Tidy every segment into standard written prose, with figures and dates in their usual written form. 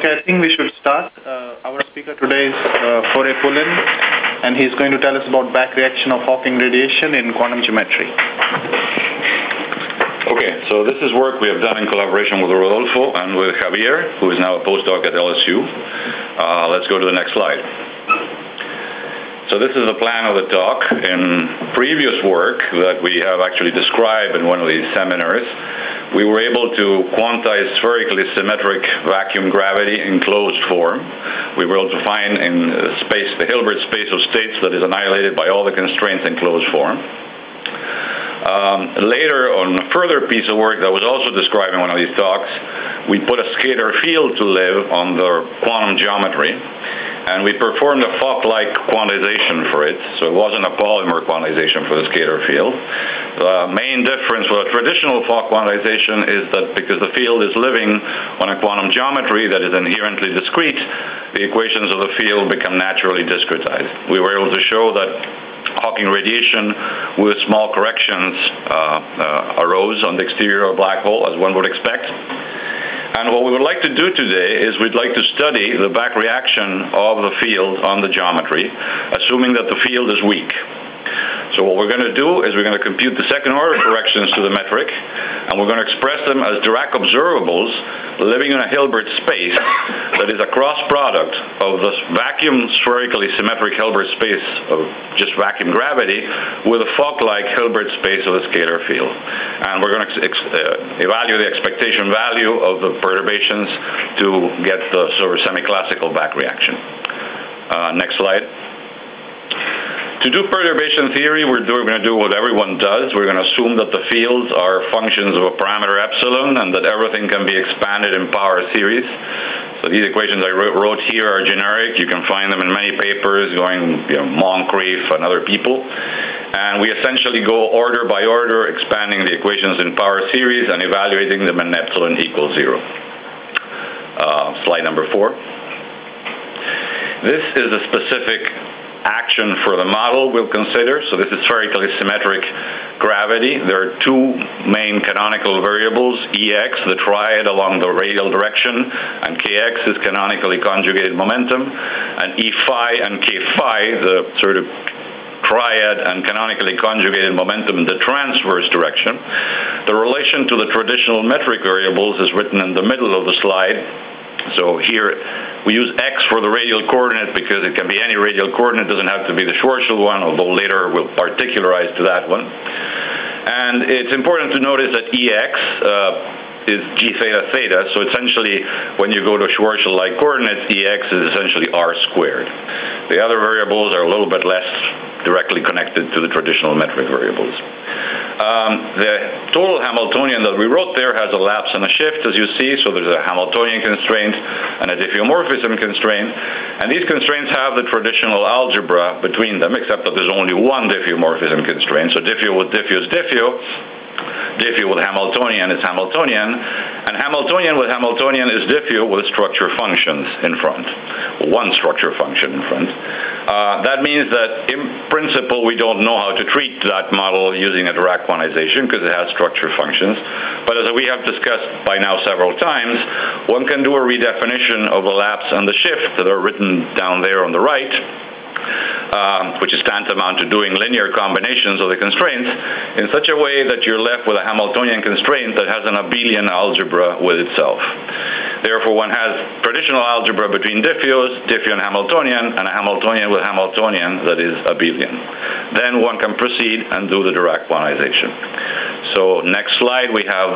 Okay, I think we should start. Our speaker today is Foray Pulin, and he's going to tell us about back reaction of Hawking radiation in quantum geometry. Okay, so this is work we have done in collaboration with Rodolfo and with Javier, who is now a postdoc at LSU. Let's go to the next slide. So this is the plan of the talk. In previous work that we have actually described in one of these seminars, we were able to quantize spherically symmetric vacuum gravity in closed form. We were able to find in space the Hilbert space of states that is annihilated by all the constraints in closed form. Later, on a further piece of work that was also described in one of these talks, we put a scalar field to live on the quantum geometry, and we performed a Fock-like quantization for it, so it wasn't a polymer quantization for the scalar field. The main difference with a traditional Fock quantization is that because the field is living on a quantum geometry that is inherently discrete, the equations of the field become naturally discretized. We were able to show that Hawking radiation with small corrections arose on the exterior of a black hole, as one would expect. And what we would like to do today is we'd like to study the back reaction of the field on the geometry, assuming that the field is weak. So what we're going to do is we're going to compute the second-order corrections to the metric, and we're going to express them as Dirac observables living in a Hilbert space that is a cross product of the vacuum spherically symmetric Hilbert space of just vacuum gravity with a Fock-like Hilbert space of the scalar field. And we're going to evaluate the expectation value of the perturbations to get the sort of semi-classical back reaction. Next slide. To do perturbation theory, we're going to do what everyone does. We're going to assume that the fields are functions of a parameter epsilon and that everything can be expanded in power series. So these equations I wrote here are generic. You can find them in many papers going, Moncrief and other people. And we essentially go order by order, expanding the equations in power series and evaluating them in epsilon equals 0. Slide number 4. This is a specific action for the model we'll consider. So this is spherically symmetric gravity. There are two main canonical variables, Ex, the triad along the radial direction, and Kx is canonically conjugated momentum, and E phi and K phi, the sort of triad and canonically conjugated momentum in the transverse direction. The relation to the traditional metric variables is written in the middle of the slide. So here we use x for the radial coordinate because it can be any radial coordinate. It doesn't have to be the Schwarzschild one, although later we'll particularize to that one. And it's important to notice that Ex is g theta theta, so essentially when you go to Schwarzschild-like coordinates, Ex is essentially r squared. The other variables are a little bit less directly connected to the traditional metric variables. The total Hamiltonian that we wrote there has a lapse and a shift, as you see, so there's a Hamiltonian constraint and a diffeomorphism constraint, and these constraints have the traditional algebra between them, except that there's only one diffeomorphism constraint, so diffeo with diffeo is diffeo. Diffeo with Hamiltonian is Hamiltonian, and Hamiltonian with Hamiltonian is diffeo with structure functions in front, one structure function in front. That means that in principle we don't know how to treat that model using a Dirac quantization because it has structure functions, but as we have discussed by now several times, one can do a redefinition of the lapse and the shift that are written down there on the right, which is tantamount to doing linear combinations of the constraints in such a way that you're left with a Hamiltonian constraint that has an abelian algebra with itself. Therefore, one has traditional algebra between diffeos, diffeo and Hamiltonian, and a Hamiltonian with Hamiltonian that is abelian. Then one can proceed and do the Dirac quantization. So next slide, we have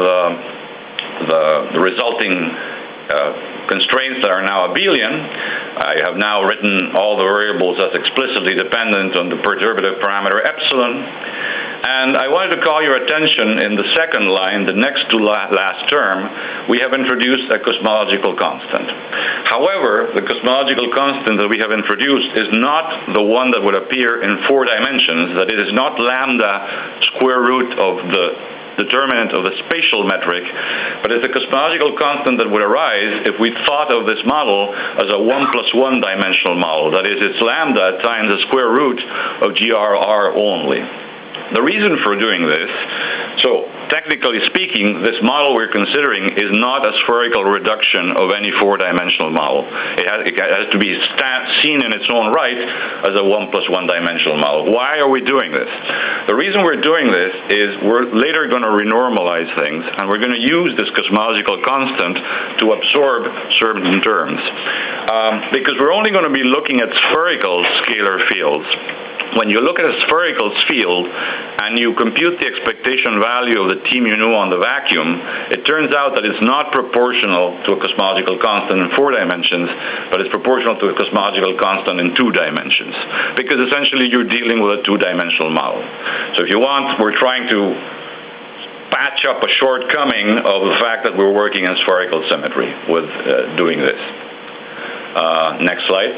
the resulting constraints that are now abelian. I have now written all the variables as explicitly dependent on the perturbative parameter epsilon. And I wanted to call your attention in the second line, the next to last term, we have introduced a cosmological constant. However, the cosmological constant that we have introduced is not the one that would appear in 4 dimensions, that it is not lambda square root of the determinant of the spatial metric, but it's a cosmological constant that would arise if we thought of this model as a 1 + 1 dimensional model. That is, it's lambda times the square root of GRR only. The reason for doing this, so technically speaking, this model we're considering is not a spherical reduction of any four-dimensional model. It has to be seen in its own right as a 1 + 1 dimensional model. Why are we doing this? The reason we're doing this is we're later going to renormalize things, and we're going to use this cosmological constant to absorb certain terms. Because we're only going to be looking at spherical scalar fields. When you look at a spherical field and you compute the expectation value of the T mu nu on the vacuum, it turns out that it's not proportional to a cosmological constant in 4 dimensions, but it's proportional to a cosmological constant in 2 dimensions. Because essentially you're dealing with a 2-dimensional model. So if you want, we're trying to patch up a shortcoming of the fact that we're working in spherical symmetry with doing this. Next slide.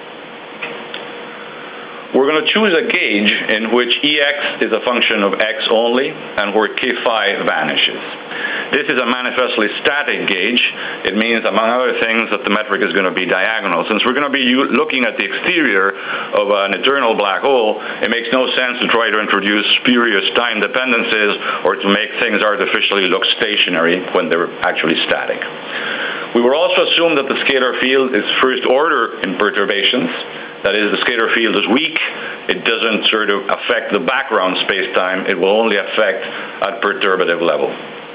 We're going to choose a gauge in which Ex is a function of X only and where K phi vanishes. This is a manifestly static gauge. It means, among other things, that the metric is going to be diagonal. Since we're going to be looking at the exterior of an eternal black hole, it makes no sense to try to introduce spurious time dependencies or to make things artificially look stationary when they're actually static. We will also assume that the scalar field is first order in perturbations. That is, the scalar field is weak. It doesn't sort of affect the background space-time. It will only affect at perturbative level.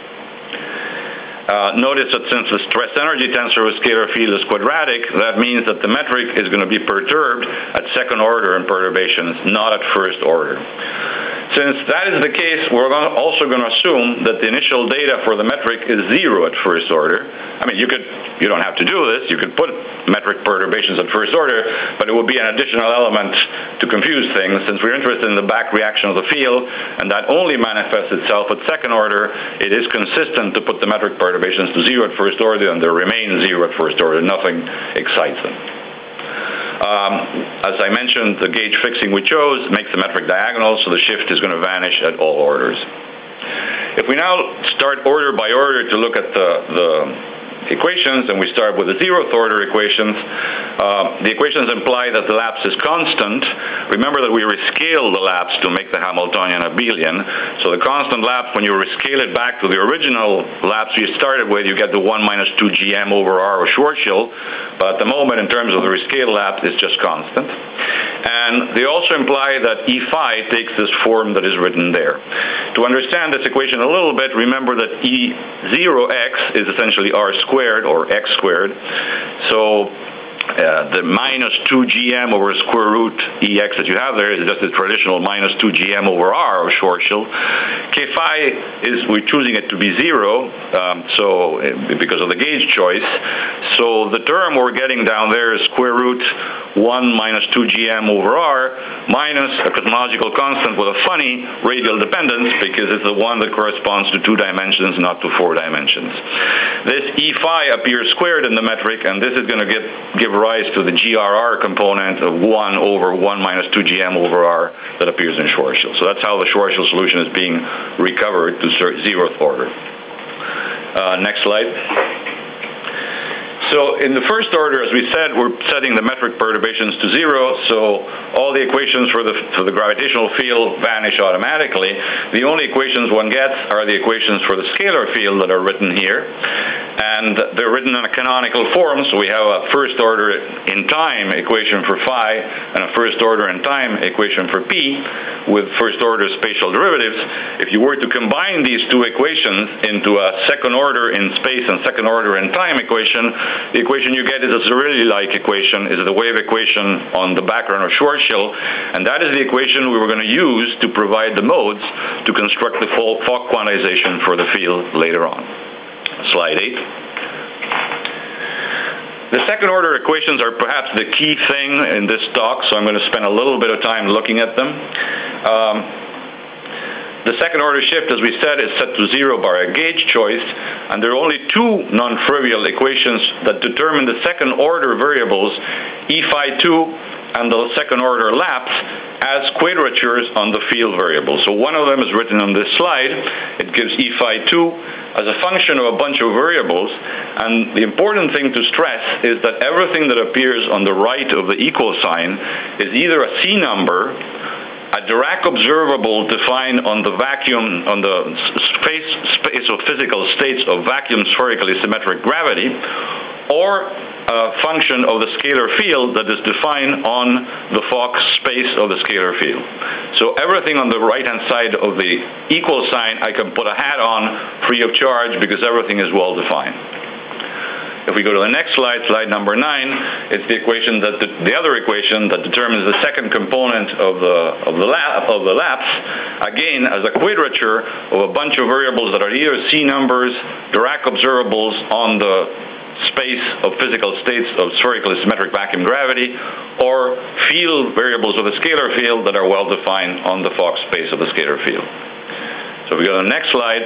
Notice that since the stress energy tensor of a scalar field is quadratic, that means that the metric is going to be perturbed at second order in perturbations, not at first order. Since that is the case, we're also going to assume that the initial data for the metric is 0 at first order. I mean, you don't have to do this. You could put metric perturbations at first order, but it would be an additional element to confuse things. Since we're interested in the back reaction of the field, and that only manifests itself at second order, it is consistent to put the metric perturbations to 0 at first order, and they remain 0 at first order. Nothing excites them. As I mentioned, the gauge fixing we chose makes the metric diagonal, so the shift is going to vanish at all orders. If we now start order by order to look at the equations, and we start with the 0th order equations, the equations imply that the lapse is constant. Remember that we rescale the lapse to make the Hamiltonian abelian. So the constant lapse, when you rescale it back to the original lapse you started with, you get the 1 minus 2 GM over R of Schwarzschild. But at the moment, in terms of the rescale lapse, it's just constant. And they also imply that E phi takes this form that is written there. To understand this equation a little bit, remember that E0x is essentially R squared or X squared. So the minus 2 GM over square root EX that you have there is just the traditional minus 2 GM over R of Schwarzschild. K phi we're choosing it to be 0, because of the gauge choice. So the term we're getting down there is square root 1 minus 2 GM over R minus a cosmological constant with a funny radial dependence because it's the one that corresponds to 2 dimensions, not to 4 dimensions. This E phi appears squared in the metric, and this is going to give rise to the GRR component of 1 over 1 minus 2 GM over R that appears in Schwarzschild. So that's how the Schwarzschild solution is being recovered to 0th order. Next slide. So in the first order, as we said, we're setting the metric perturbations to 0, so all the equations for the gravitational field vanish automatically. The only equations one gets are the equations for the scalar field that are written here, and they're written in a canonical form, so we have a first order in time equation for phi and a first order in time equation for p with first order spatial derivatives. If you were to combine these two equations into a second order in space and second order in time equation, the equation you get is a Zerilli-like equation, is the wave equation on the background of Schwarzschild, and that is the equation we were going to use to provide the modes to construct the full Fock quantization for the field later on. Slide 8. The second order equations are perhaps the key thing in this talk, so I'm going to spend a little bit of time looking at them. The second order shift, as we said, is set to 0 by a gauge choice, and there are only 2 non-trivial equations that determine the second order variables, E phi 2 and the second order lapse, as quadratures on the field variable. So one of them is written on this slide. It gives E phi 2 as a function of a bunch of variables, and the important thing to stress is that everything that appears on the right of the equal sign is either a C number a Dirac observable defined on the vacuum, on the space of physical states of vacuum spherically symmetric gravity, or a function of the scalar field that is defined on the Fock space of the scalar field. So everything on the right-hand side of the equal sign, I can put a hat on free of charge because everything is well defined. If we go to the next slide, slide number 9, it's the equation that the other equation that determines the second component of the lapse, again as a quadrature of a bunch of variables that are either C numbers, Dirac observables on the space of physical states of spherically symmetric vacuum gravity, or field variables of the scalar field that are well defined on the Fock space of the scalar field. So if we go to the next slide,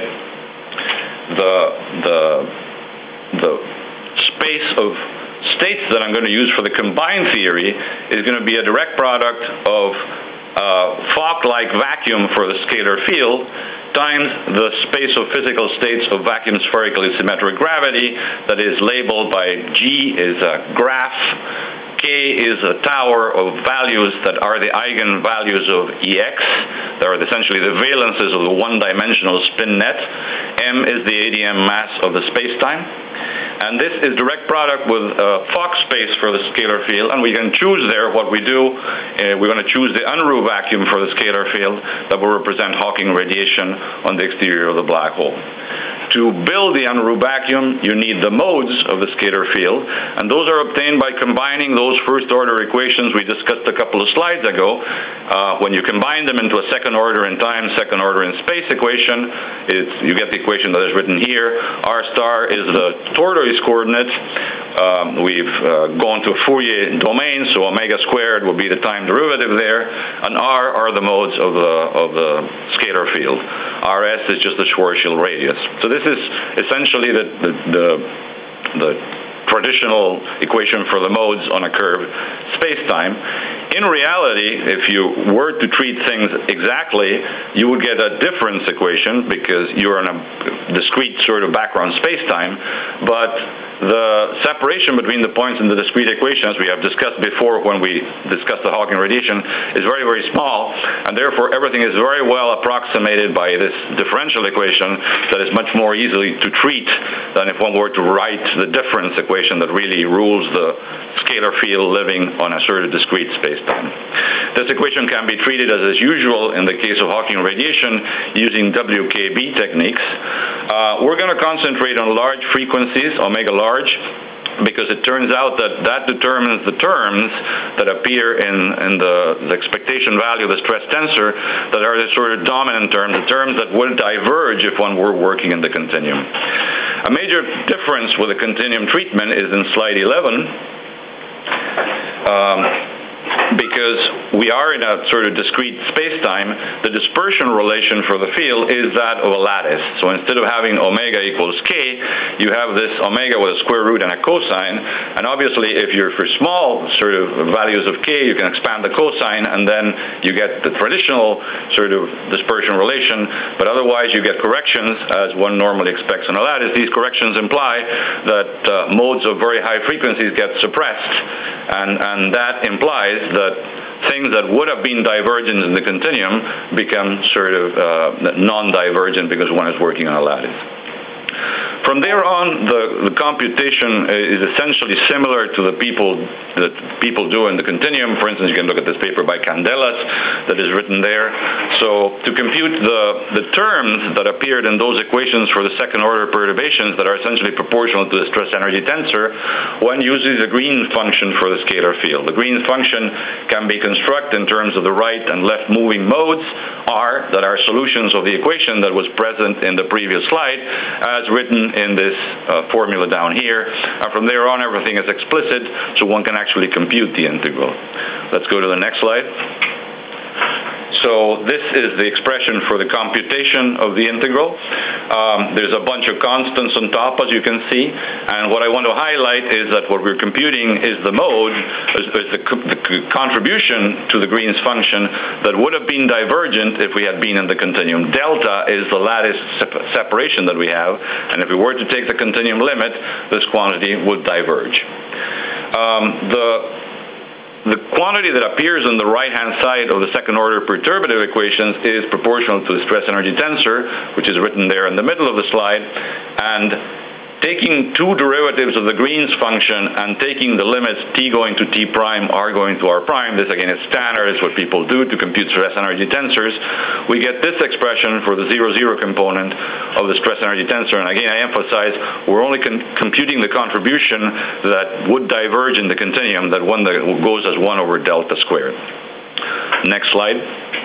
the space of states that I'm going to use for the combined theory is going to be a direct product of Fock-like vacuum for the scalar field times the space of physical states of vacuum spherically symmetric gravity that is labeled by G is a graph, K is a tower of values that are the eigenvalues of Ex. They are essentially the valences of the one-dimensional spin net. M is the ADM mass of the space-time. And this is direct product with Fock space for the scalar field, and we can choose there what we do. We're going to choose the Unruh vacuum for the scalar field that will represent Hawking radiation on the exterior of the black hole. To build the Unruh vacuum, you need the modes of the scalar field, and those are obtained by combining those first-order equations we discussed a couple of slides ago. When you combine them into a second-order in time, second-order in space equation, you get the equation that is written here. R star is the tortoise coordinate. We've gone to Fourier domain, so omega squared will be the time derivative there, and R are the modes of the scalar field. Rs is just the Schwarzschild radius. So this is essentially the traditional equation for the modes on a curved space-time. In reality, if you were to treat things exactly, you would get a difference equation because you're in a discrete sort of background space-time, but the separation between the points in the discrete equation, as we have discussed before when we discussed the Hawking radiation, is very, very small, and therefore everything is very well approximated by this differential equation that is much more easily to treat than if one were to write the difference equation that really rules the scalar field living on a sort of discrete space-time. This equation can be treated as usual in the case of Hawking radiation using WKB techniques. We're going to concentrate on large frequencies, omega large, because it turns out that determines the terms that appear in the expectation value of the stress tensor that are the sort of dominant terms, the terms that would diverge if one were working in the continuum. A major difference with the continuum treatment is in slide 11, because we are in a sort of discrete space-time, the dispersion relation for the field is that of a lattice. So instead of having omega equals k, you have this omega with a square root and a cosine, and obviously if you're for small sort of values of k, you can expand the cosine, and then you get the traditional sort of dispersion relation, but otherwise you get corrections as one normally expects on a lattice. These corrections imply that modes of very high frequencies get suppressed, and that implies that things that would have been divergent in the continuum become sort of non-divergent because one is working on a lattice. From there on, the computation is essentially similar to that people do in the continuum. For instance, you can look at this paper by Candelas that is written there. So to compute the terms that appeared in those equations for the second-order perturbations that are essentially proportional to the stress energy tensor, one uses a Green function for the scalar field. The Green function can be constructed in terms of the right and left moving modes, R, that are solutions of the equation that was present in the previous slide, as written in this formula down here. And from there on, everything is explicit, so one can actually compute the integral. Let's go to the next slide. So this is the expression for the computation of the integral. There's a bunch of constants on top, as you can see. And what I want to highlight is that what we're computing is the mode, is the contribution to the Green's function that would have been divergent if we had been in the continuum. Delta is the lattice separation that we have. And if we were to take the continuum limit, this quantity would diverge. the quantity that appears on the right-hand side of the second-order perturbative equations is proportional to the stress-energy tensor, which is written there in the middle of the slide, and taking two derivatives of the Green's function and taking the limits t going to t prime, r going to r prime, this again is standard, it's what people do to compute stress-energy tensors, we get this expression for the 0, 0 component of the stress-energy tensor. And again, I emphasize, we're only computing the contribution that would diverge in the continuum, that one that goes as 1 over delta squared. Next slide.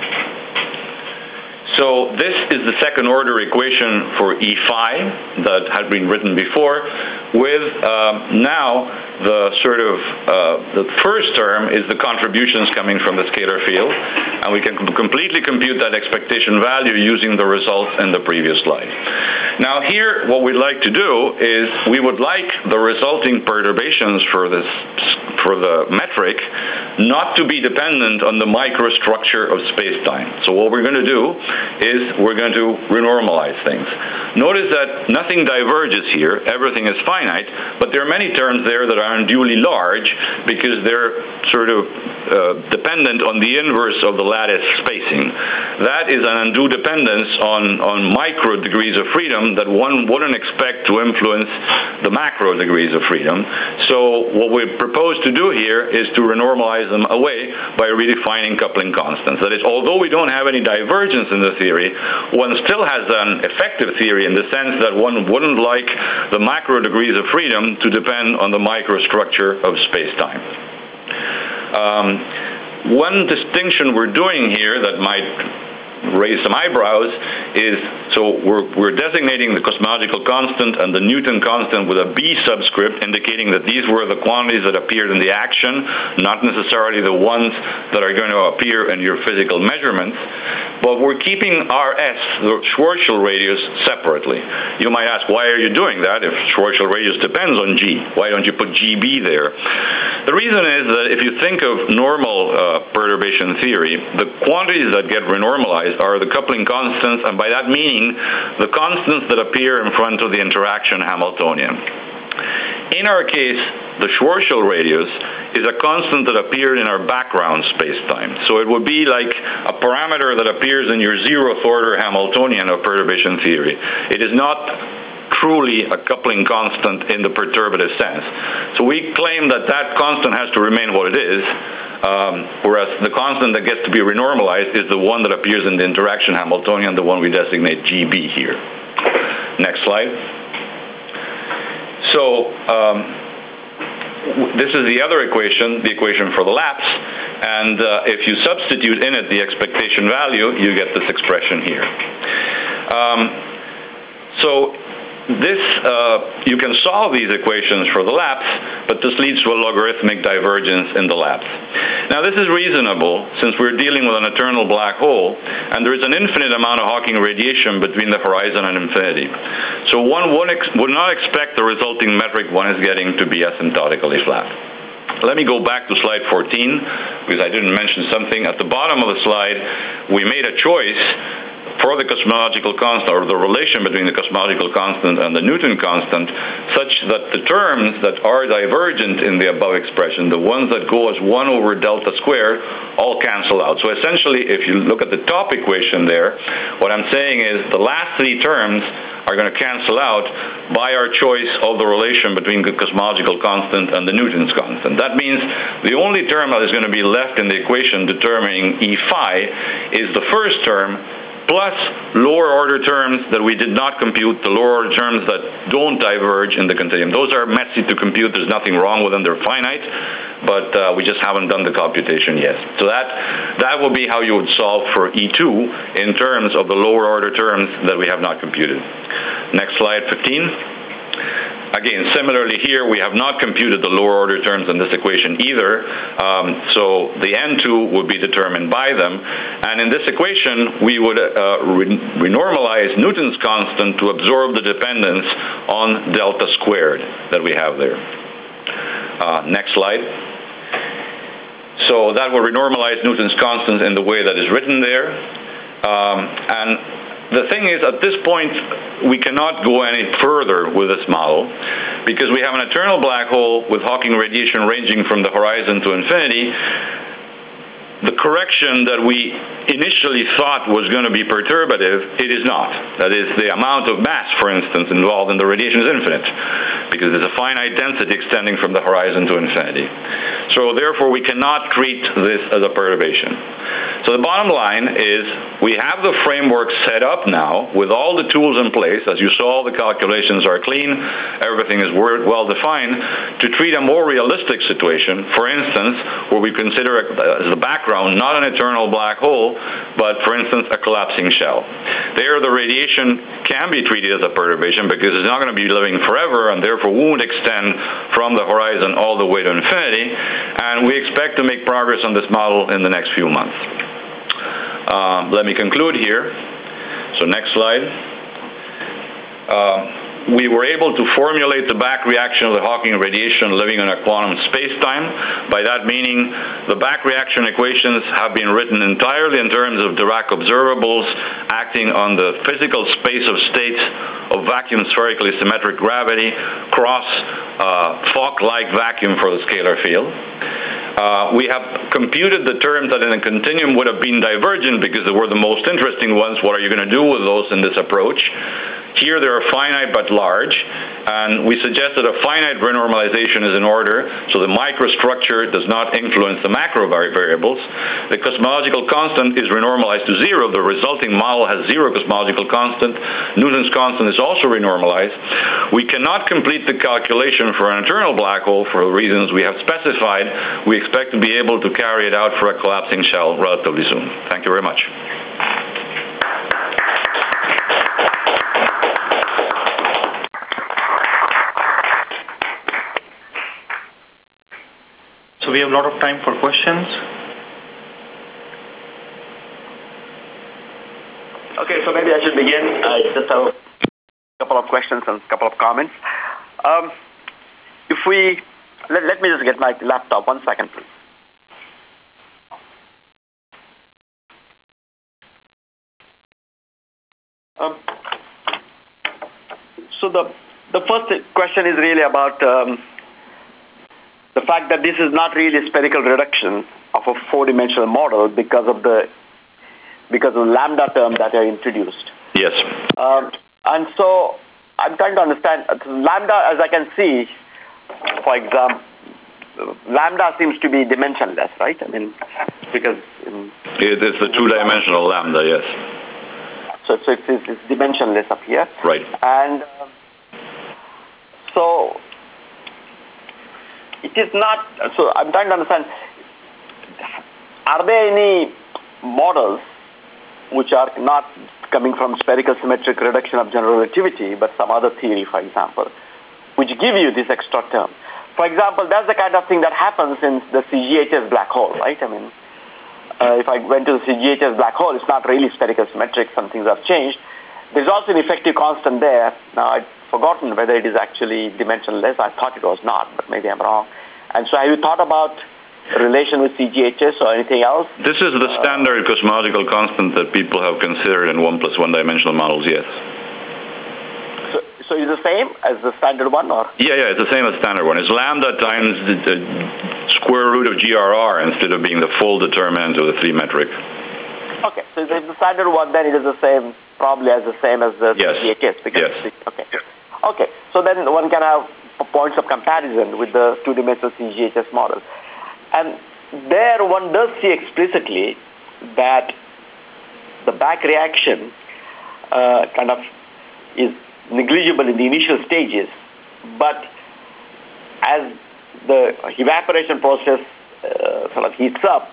So this is the second-order equation for E phi that had been written before, with now the sort of the first term is the contributions coming from the scalar field, and we can completely compute that expectation value using the results in the previous slide. Now here, what we'd like to do is we would like the resulting perturbations for the metric not to be dependent on the microstructure of space-time. So what we're going to do is we're going to renormalize things. Notice that nothing diverges here, everything is finite, but there are many terms there that are unduly large because they're sort of dependent on the inverse of the lattice spacing. That is an undue dependence on micro degrees of freedom that one wouldn't expect to influence the macro degrees of freedom. So what we propose to do here is to renormalize them away by redefining coupling constants. That is, although we don't have any divergence in the theory, one still has an effective theory in the sense that one wouldn't like the macro degrees of freedom to depend on the microstructure of space-time. One distinction we're doing here that might raise some eyebrows is, so we're designating the cosmological constant and the Newton constant with a B subscript, indicating that these were the quantities that appeared in the action, not necessarily the ones that are going to appear in your physical measurements. But we're keeping RS, the Schwarzschild radius, separately. You might ask, why are you doing that if Schwarzschild radius depends on G? Why don't you put GB there? The reason is that if you think of normal perturbation theory, the quantities that get renormalized are the coupling constants, and by that meaning the constants that appear in front of the interaction Hamiltonian. In our case, the Schwarzschild radius is a constant that appeared in our background spacetime. So it would be like a parameter that appears in your zeroth order Hamiltonian of perturbation theory. It is not truly a coupling constant in the perturbative sense. So we claim that that constant has to remain what it is, whereas the constant that gets to be renormalized is the one that appears in the interaction Hamiltonian, the one we designate GB here. Next slide. So this is the other equation, the equation for the lapse, and if you substitute in it the expectation value, you get this expression here. So this, you can solve these equations for the lapse, but this leads to a logarithmic divergence in the lapse. Now this is reasonable since we're dealing with an eternal black hole, and there is an infinite amount of Hawking radiation between the horizon and infinity. So one would not expect the resulting metric one is getting to be asymptotically flat. Let me go back to slide 14, because I didn't mention something. At the bottom of the slide, we made a choice for the cosmological constant, or the relation between the cosmological constant and the Newton constant, such that the terms that are divergent in the above expression, the ones that go as 1 over delta squared, all cancel out. So essentially, if you look at the top equation there, what I'm saying is the last three terms are going to cancel out by our choice of the relation between the cosmological constant and the Newton's constant. That means the only term that is going to be left in the equation determining E phi is the first term, plus lower order terms that we did not compute, the lower order terms that don't diverge in the continuum. Those are messy to compute, there's nothing wrong with them, they're finite, but we just haven't done the computation yet. So that will be how you would solve for E2 in terms of the lower order terms that we have not computed. Next slide, 15. Again, similarly here, we have not computed the lower order terms in this equation either, so the N2 would be determined by them. And in this equation, we would renormalize Newton's constant to absorb the dependence on delta squared that we have there. Next slide. So that will renormalize Newton's constant in the way that is written there. And the thing is, at this point, we cannot go any further with this model because we have an eternal black hole with Hawking radiation ranging from the horizon to infinity. The correction that we initially thought was going to be perturbative, it is not. That is, the amount of mass, for instance, involved in the radiation is infinite, because there's a finite density extending from the horizon to infinity. So therefore, we cannot treat this as a perturbation. So the bottom line is we have the framework set up now with all the tools in place. As you saw, the calculations are clean. Everything is well defined to treat a more realistic situation, for instance, where we consider as the background not an eternal black hole, but, for instance, a collapsing shell. There, the radiation can be treated as a perturbation because it's not going to be living forever and therefore won't extend from the horizon all the way to infinity. And we expect to make progress on this model in the next few months. Let me conclude here. So next slide. We were able to formulate the back reaction of the Hawking radiation living in a quantum space-time. By that meaning, the back reaction equations have been written entirely in terms of Dirac observables acting on the physical space of states of vacuum spherically symmetric gravity cross Fock-like vacuum for the scalar field. We have computed the terms that in a continuum would have been divergent because they were the most interesting ones. What are you going to do with those in this approach? Here they are finite but large, and we suggest that a finite renormalization is in order, so the microstructure does not influence the macro variables. The cosmological constant is renormalized to zero. The resulting model has zero cosmological constant. Newton's constant is also renormalized. We cannot complete the calculation for an eternal black hole for the reasons we have specified. We expect to be able to carry it out for a collapsing shell relatively soon. Thank you very much. So we have a lot of time for questions. Okay, so maybe I should begin. I just have a couple of questions and a couple of comments. If we, let me just get my laptop. 1 second, please. So the first question is really about the fact that this is not really a spherical reduction of a four-dimensional model because of the lambda term that I introduced. Yes. And so I'm trying to understand lambda, as I can see, for example, lambda seems to be dimensionless, right? I mean, because it is the two-dimensional lambda, yes. So it's dimensionless up here. Right. And so it is not, so I'm trying to understand, are there any models which are not coming from spherical symmetric reduction of general relativity, but some other theory, for example, which give you this extra term? For example, that's the kind of thing that happens in the CGHS black hole, right? I mean, if I went to the CGHS black hole, it's not really spherical symmetric, some things have changed. There's also an effective constant there. Now, I've forgotten whether it is actually dimensionless. I thought it was not, but maybe I'm wrong. And so have you thought about relation with CGHS or anything else? This is the standard cosmological constant that people have considered in 1 + 1 dimensional models, yes. So it's the same as the standard one, or? Yeah, it's the same as standard one. It's lambda times the square root of GRR instead of being the full determinant of the 3 metric. Okay, so if the standard one, then it is the same, probably as the same as the CGHS. Because yes. Okay. Okay, so then one can have points of comparison with the two-dimensional CGHS model. And there one does see explicitly that the back reaction kind of is negligible in the initial stages, but as the evaporation process sort of heats up,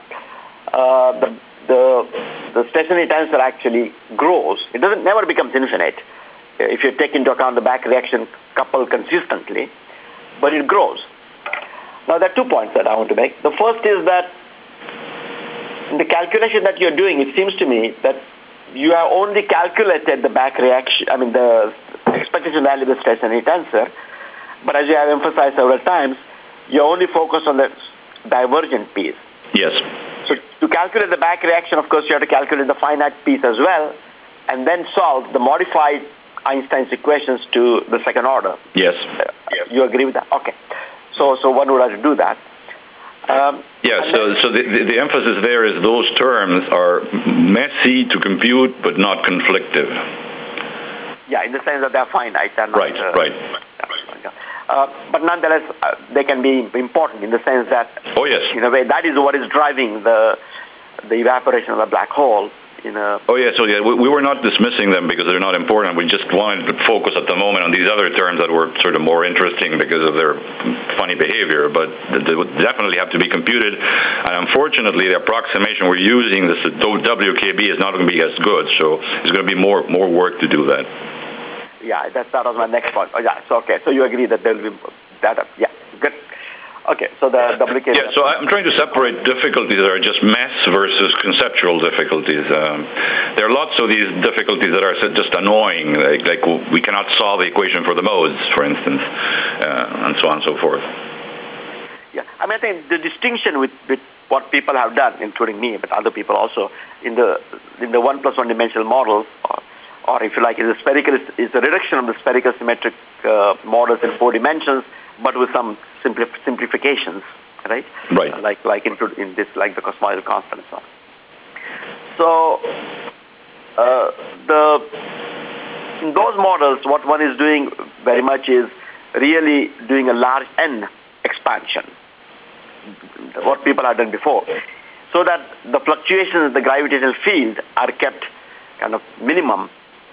the stationary tensor actually grows. It never becomes infinite if you take into account the back reaction coupled consistently, but it grows. Now, there are 2 points that I want to make. The first is that in the calculation that you're doing, it seems to me that you have only calculated the back reaction, I mean, the expectation value of the stationary tensor, but as you have emphasized several times, you only focus on the divergent piece. Yes. So to calculate the back reaction, of course, you have to calculate the finite piece as well, and then solve the modified Einstein's equations to the second order. Yes. You agree with that? Okay. So one would have to do that. So the emphasis there is those terms are messy to compute, but not conflictive. Yeah, in the sense that they're finite. They're not, right. But nonetheless, they can be important in the sense that, in a way, that is what is driving the evaporation of the black hole. We were not dismissing them because they're not important. We just wanted to focus at the moment on these other terms that were sort of more interesting because of their funny behavior, but they would definitely have to be computed. And unfortunately, the approximation we're using, this WKB, is not going to be as good, so there's going to be more work to do that. Yeah, that was my next point. So you agree that there will be that? Yeah, good. Okay, so the WKB. Yeah, so I'm trying to separate difficulties that are just mess versus conceptual difficulties. There are lots of these difficulties that are just annoying, like we cannot solve the equation for the modes, for instance, and so on and so forth. Yeah, I think the distinction with what people have done, including me, but other people also, in the 1 + 1 dimensional models, or if you like, is a reduction of the spherical symmetric models in 4 dimensions, but with some simplifications, right? Right. Like in this, like the cosmological constant and so on. So in those models, what one is doing very much is really doing a large N expansion, what people have done before, so that the fluctuations in the gravitational field are kept kind of minimum,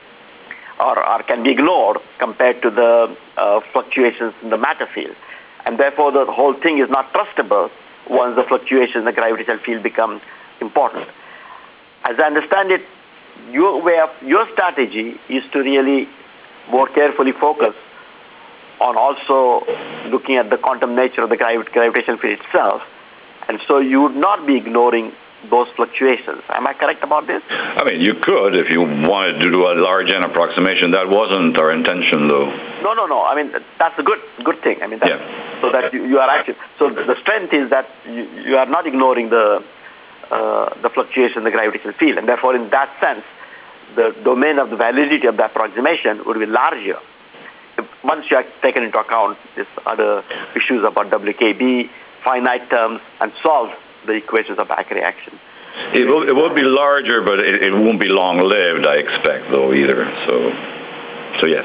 or can be ignored compared to the fluctuations in the matter field. And therefore, the whole thing is not trustable once the fluctuations in the gravitational field become important. As I understand it, your strategy is to really more carefully focus on also looking at the quantum nature of the gravitational field itself, and so you would not be ignoring those fluctuations. Am I correct about this? I mean, you could if you wanted to do a large N approximation. That wasn't our intention, though. No. I mean, that's a good thing. I mean, so that you are actually. So the strength is that you are not ignoring the fluctuation in the gravitational field, and therefore, in that sense, the domain of the validity of the approximation would be larger once you have taken into account these other issues about WKB, finite terms, and solve the equations of back reaction. It will be larger, but it won't be long-lived, I expect, though, either. So yes.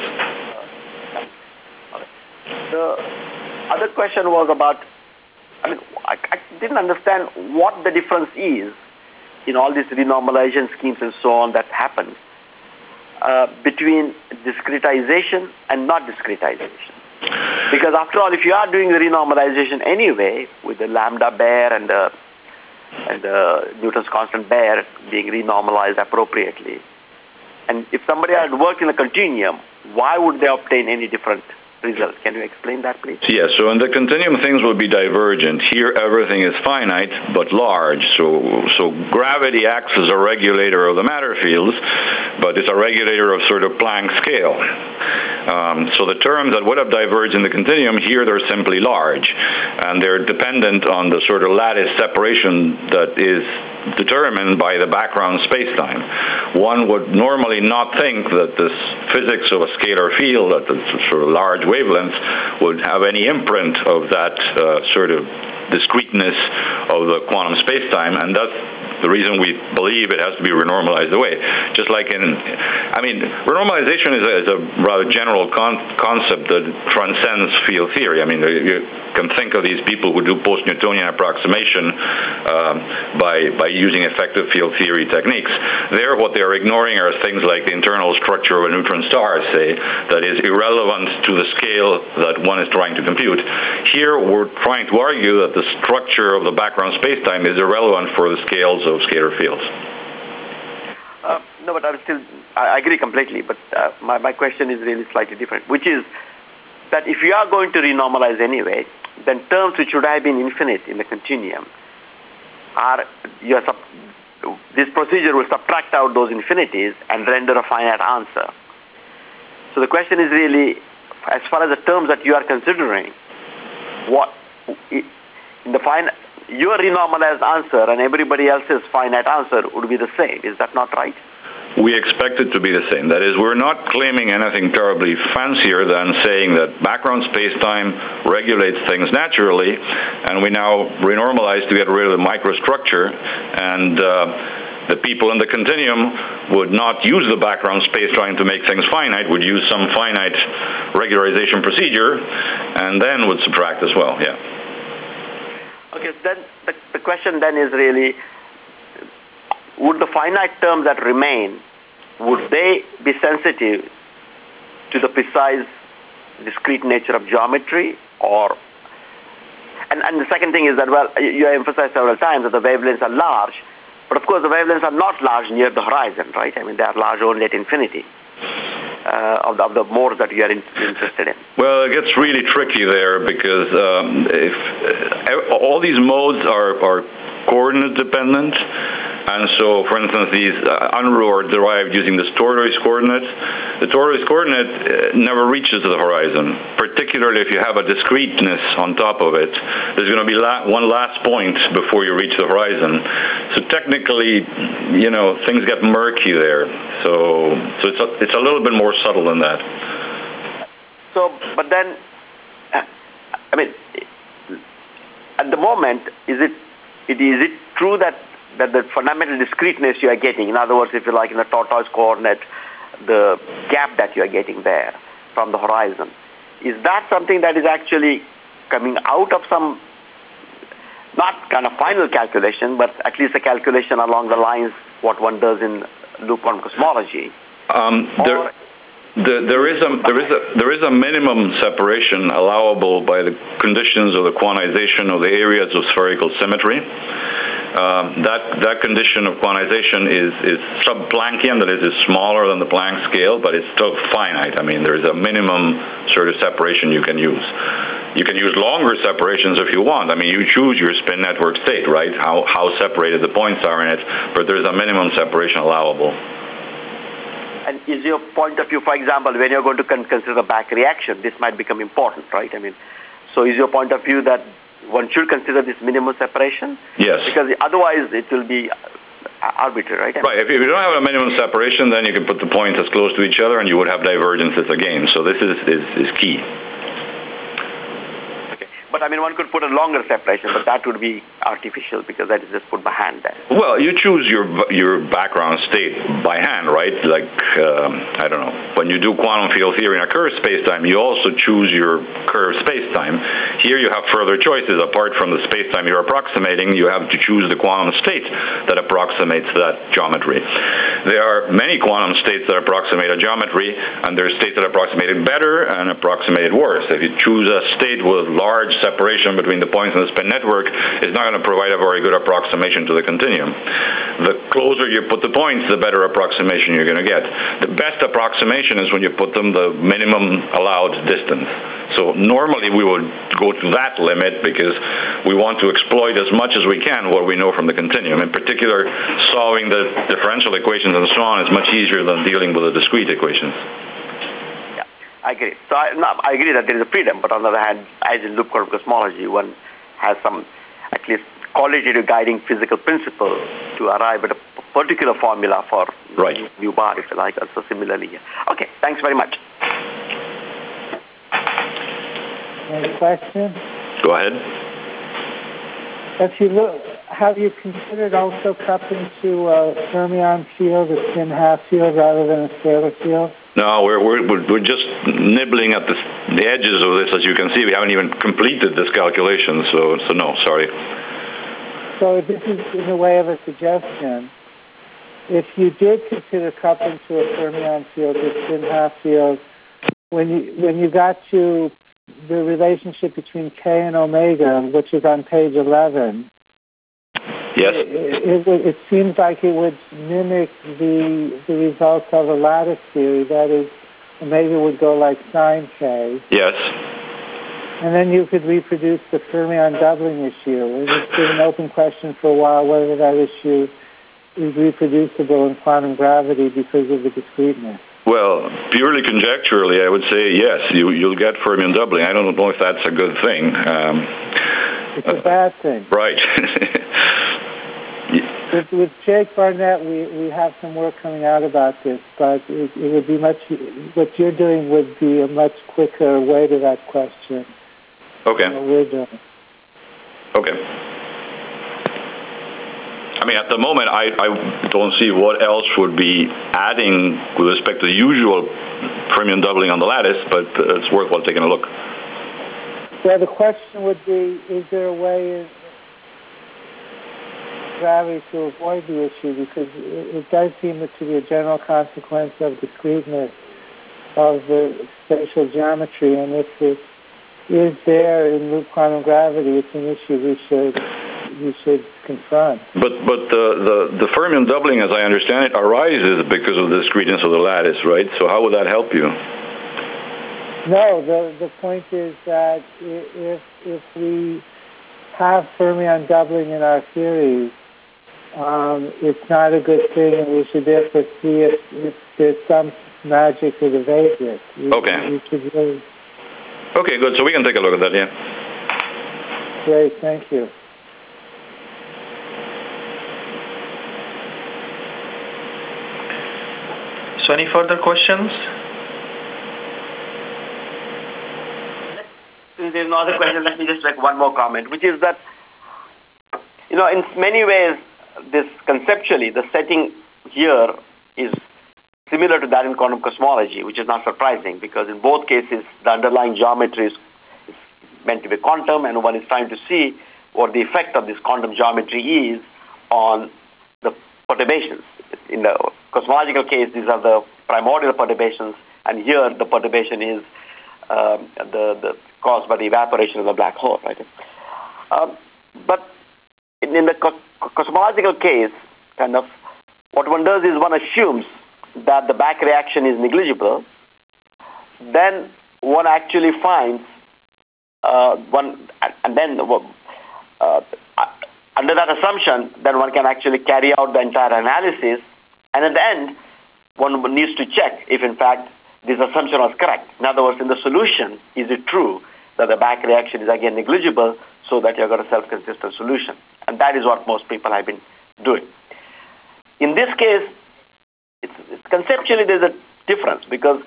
The other question was about, I didn't understand what the difference is in all these renormalization schemes and so on that happen between discretization and not discretization. Because after all, if you are doing the renormalization anyway, with the lambda Baire and the Newton's constant Baire being renormalized appropriately, and if somebody had worked in a continuum, why would they obtain any different result? Can you explain that, please? Yes, so in the continuum, things will be divergent. Here, everything is finite, but large. So gravity acts as a regulator of the matter fields, but it's a regulator of sort of Planck scale. So the terms that would have diverged in the continuum, here they're simply large, and they're dependent on the sort of lattice separation that is determined by the background spacetime. One would normally not think that this physics of a scalar field at the sort of large wavelengths would have any imprint of that sort of discreteness of the quantum spacetime, and that's the reason we believe it has to be renormalized away. Just like renormalization is a rather general concept that transcends field theory. I mean, you can think of these people who do post-Newtonian approximation by using effective field theory techniques. There, what they're ignoring are things like the internal structure of a neutron star, say, that is irrelevant to the scale that one is trying to compute. Here, we're trying to argue that the structure of the background spacetime is irrelevant for the scales of scalar fields. No, but I agree completely, but my question is really slightly different, which is that if you are going to renormalize anyway, then terms which should have been infinite in the continuum this procedure will subtract out those infinities and render a finite answer. So the question is really, as far as the terms that you are considering, your renormalized answer and everybody else's finite answer would be the same. Is that not right? we expect it to be the same. That is, we're not claiming anything terribly fancier than saying that background space-time regulates things naturally, and we now renormalize to get rid of the microstructure, and the people in the continuum would not use the background space-time to make things finite, would use some finite regularization procedure, and then would subtract as well, yeah. Okay, then the question then is really, would the finite terms that remain, would they be sensitive to the precise discrete nature of geometry? Or, and the second thing is that, well, you emphasized several times that the wavelengths are large, but of course the wavelengths are not large near the horizon, right? I mean, they are large only at infinity of the modes that you are interested in. Well, it gets really tricky there because if all these modes are coordinate dependent, and so, for instance, these UNRU are derived using this tortoise coordinate. The tortoise coordinate never reaches the horizon, particularly if you have a discreteness on top of it. There's going to be one last point before you reach the horizon. So technically, you know, things get murky there. So it's a little bit more subtle than that. So, but then, I mean, at the moment, is it true that the fundamental discreteness you are getting, in other words, if you like, in the tortoise coordinate, the gap that you are getting there from the horizon, is that something that is actually coming out of some, not kind of final calculation, but at least a calculation along the lines what one does in loop quantum cosmology? There is a minimum separation allowable by the conditions of the quantization of the areas of spherical symmetry. That condition of quantization is sub-Planckian, that is smaller than the Planck scale, but it's still finite. I mean, there's a minimum sort of separation you can use. You can use longer separations if you want. I mean, you choose your spin network state, right? How separated the points are in it, but there's a minimum separation allowable. And is your point of view, for example, when you're going to consider the back reaction, this might become important, right? I mean, so is your point of view that one should consider this minimum separation? Yes. Because otherwise it will be arbitrary, right? Right. If you don't have a minimum separation, then you can put the points as close to each other and you would have divergences again. So this is key. Okay. But I mean, one could put a longer separation, but that would be artificial because that is just put by hand there. Well, you choose your background state by hand, right? Like, I don't know. When you do quantum field theory in a curved spacetime, you also choose your curved spacetime. Here you have further choices. Apart from the spacetime you're approximating, you have to choose the quantum state that approximates that geometry. There are many quantum states that approximate a geometry, and there are states that approximate it better and approximate it worse. If you choose a state with large separation between the points in the spin network, it's not going to provide a very good approximation to the continuum. The closer you put the points, the better approximation you're going to get. The best approximation is when you put them the minimum allowed distance. So normally we would go to that limit because we want to exploit as much as we can what we know from the continuum. In particular, solving the differential equations and so on is much easier than dealing with the discrete equations. Yeah, I agree. So I agree that there is a freedom, but on the other hand, as in loop quantum cosmology, one has some at least qualitative guiding physical principle to arrive at a particular formula for mu bar, if you like. Also similarly here. Okay, thanks very much. Any question? Go ahead. If you look, have you considered also coupling to a fermion field, a spin half field, rather than a scalar field? No, we're just nibbling at the edges of this. As you can see, we haven't even completed this calculation, so no, sorry. So this is in the way of a suggestion. If you did consider coupling to a fermion field, a spin half field, when you got to the relationship between K and omega, which is on page 11, yes, it seems like it would mimic the results of a lattice theory. That is, omega would go like sine K. Yes. And then you could reproduce the fermion doubling issue. It's been an open question for a while whether that issue is reproducible in quantum gravity because of the discreteness. Well, purely conjecturally, I would say yes, you'll get fermion doubling. I don't know if that's a good thing. It's a bad thing. Right. With Jake Barnett, we have some work coming out about this, but it would be what you're doing would be a much quicker way to that question. Okay. Than what we're doing. Okay. I mean, at the moment, I don't see what else would be adding with respect to the usual fermion doubling on the lattice, but it's worthwhile taking a look. Well, the question would be, is there a way in gravity to avoid the issue? Because it does seem to be a general consequence of discreteness of the spatial geometry, and if it is there in loop quantum gravity, it's an issue we should confront. But the fermion doubling, as I understand it, arises because of the discreteness of the lattice, right? So how would that help you? No, the point is that if we have fermion doubling in our theories, it's not a good thing, and we should therefore see if there's some magic that evades it. Okay. Really... Okay, good. So we can take a look at that, yeah. Great, thank you. So any further questions? Since there's no other question, let me just make one more comment, which is that, in many ways, this conceptually, the setting here is similar to that in quantum cosmology, which is not surprising because in both cases, the underlying geometry is meant to be quantum, and one is trying to see what the effect of this quantum geometry is on the perturbations. In the cosmological case, these are the primordial perturbations, and here the perturbation is the caused by the evaporation of the black hole, right? But in the cosmological case, kind of what one does is one assumes that the back reaction is negligible. Then one actually finds under that assumption, then one can actually carry out the entire analysis, and at the end, one needs to check if in fact this assumption was correct. In other words, in the solution, is it true that the back reaction is again negligible so that you've got a self-consistent solution? And that is what most people have been doing. In this case, it's conceptually there's a difference because,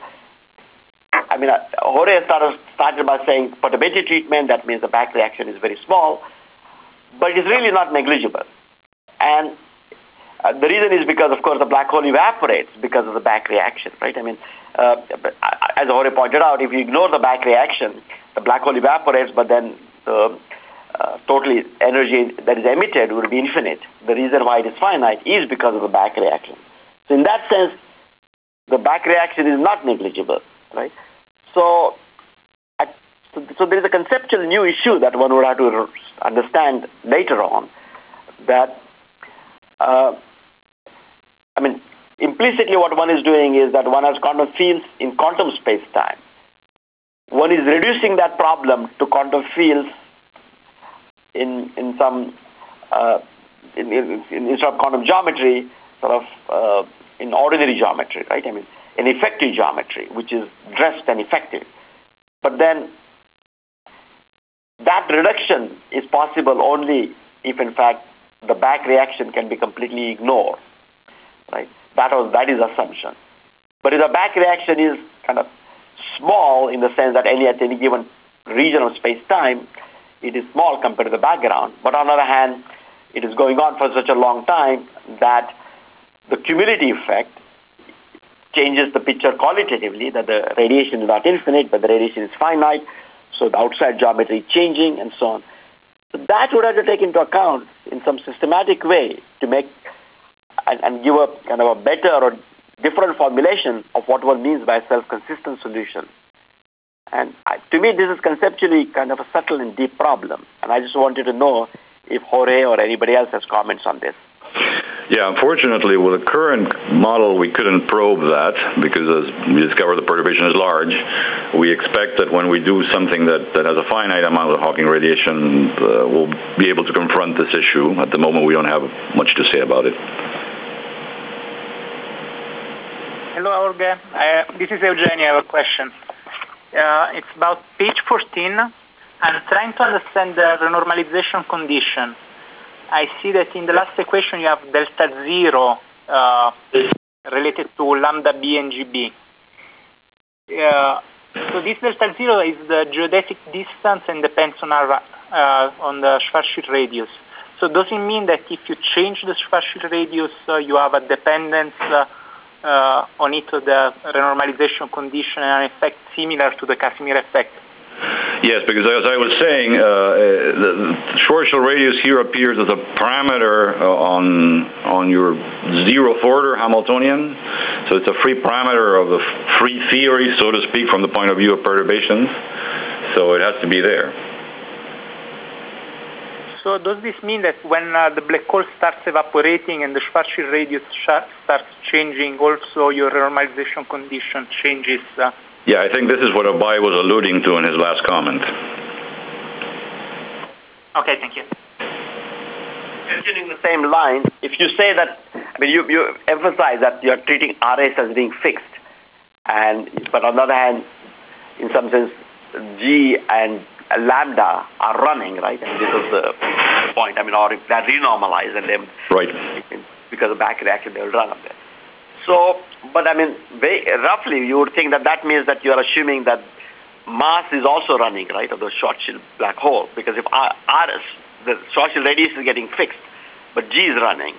Jorge started by saying perturbative treatment, that means the back reaction is very small, but it's really not negligible. And the reason is because, of course, the black hole evaporates because of the back reaction, right? As Jorge pointed out, if you ignore the back reaction, the black hole evaporates, but then the total energy that is emitted will be infinite. The reason why it is finite is because of the back reaction. So in that sense, the back reaction is not negligible, right? So there is a conceptual new issue that one would have to understand later on that, implicitly what one is doing is that one has quantum fields in quantum space-time. One is reducing that problem to quantum fields in some instead of quantum geometry, sort of in ordinary geometry, right? In effective geometry, which is dressed and effective. But then that reduction is possible only if, in fact, the back reaction can be completely ignored, right? That is assumption. But if the back reaction is kind of small in the sense that at any given region of space-time, it is small compared to the background. But on the other hand, it is going on for such a long time that the cumulative effect changes the picture qualitatively, that the radiation is not infinite, but the radiation is finite, so the outside geometry is changing, and so on. So that would have to take into account in some systematic way to make and give a kind of a better or different formulation of what one means by a self-consistent solution. And to me, this is conceptually kind of a subtle and deep problem. And I just wanted to know if Jorge or anybody else has comments on this. Yeah, unfortunately, with the current model, we couldn't probe that because as we discovered the perturbation is large. We expect that when we do something that has a finite amount of Hawking radiation, we'll be able to confront this issue. At the moment, we don't have much to say about it. Hello, Jorge. This is Eugenio. I have a question. It's about page 14. I'm trying to understand the renormalization condition. I see that in the last equation you have delta zero related to lambda b and gb. So this delta zero is the geodetic distance and depends on on the Schwarzschild radius. So does it mean that if you change the Schwarzschild radius, you have a dependence on it, the renormalization condition, and an effect similar to the Casimir effect? Yes, because as I was saying, the Schwarzschild radius here appears as a parameter on your zeroth order Hamiltonian. So it's a free parameter of the free theory, so to speak, from the point of view of perturbations. So it has to be there. So does this mean that when the black hole starts evaporating and the Schwarzschild radius starts changing, also your renormalization condition changes? Yeah, I think this is what Abai was alluding to in his last comment. Okay, thank you. Continuing the same line, if you say that, I mean, you emphasize that you are treating RS as being fixed, but on the other hand, in some sense, G and lambda are running, right? And this is the point. I mean, or if they're renormalized and then right, because of back reaction, they will run up there. So, but I mean, roughly, you would think that that means that you are assuming that mass is also running, right, of the Schwarzschild black hole. Because if RS, the Schwarzschild radius is getting fixed, but G is running,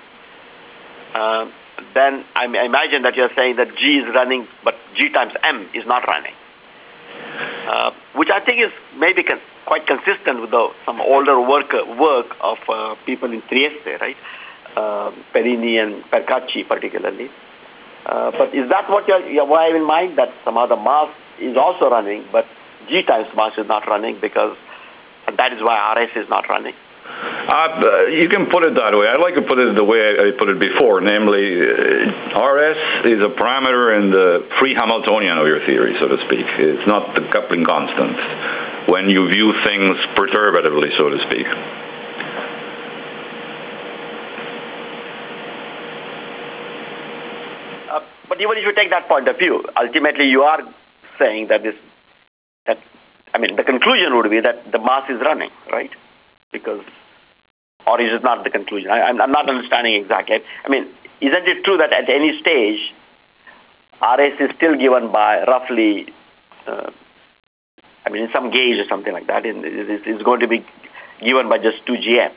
then I imagine that you're saying that G is running, but G times M is not running. Which I think is maybe quite consistent with some older work of people in Trieste, right? Perini and Percacci particularly. But is that what you have in mind, that somehow the mass is also running, but G times mass is not running, because that is why RS is not running? You can put it that way. I'd like to put it the way I put it before, namely, RS is a parameter in the free Hamiltonian of your theory, so to speak. It's not the coupling constant when you view things perturbatively, so to speak. But even if you take that point of view, ultimately you are saying that the conclusion would be that the mass is running, right? Because, or is it not the conclusion? I'm not understanding exactly. I mean, isn't it true that at any stage, RS is still given by roughly, in some gauge or something like that, it's going to be given by just 2GM?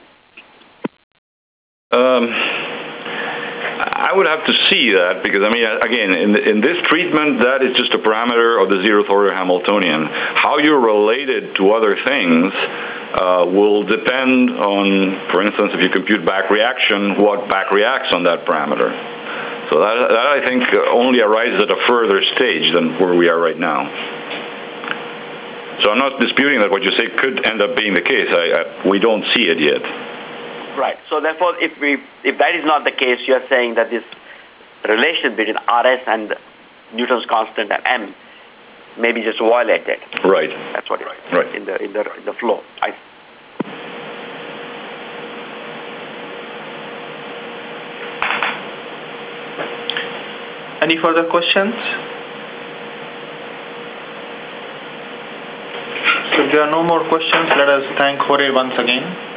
I would have to see that, because, I mean, again, in this treatment, that is just a parameter of the zeroth order Hamiltonian. How you're related to other things will depend on, for instance, if you compute back reaction, what back reacts on that parameter. So that I think only arises at a further stage than where we are right now. So I'm not disputing that what you say could end up being the case. We don't see it yet. Right. So therefore, if that is not the case, you are saying that this relation between RS and Newton's constant and M may be just violated. Right. That's what it is. Right. In the flow. Any further questions? So if there are no more questions, let us thank Jorge once again.